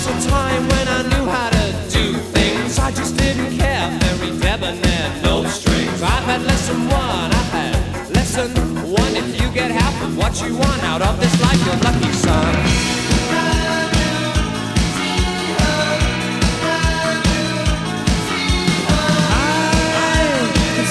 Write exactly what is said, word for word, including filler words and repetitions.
a time when I knew how to do things. I just didn't care, very debonair, no strings. I've had lesson one, I've had lesson one. If you get half of what you want out of this life, you're lucky, son.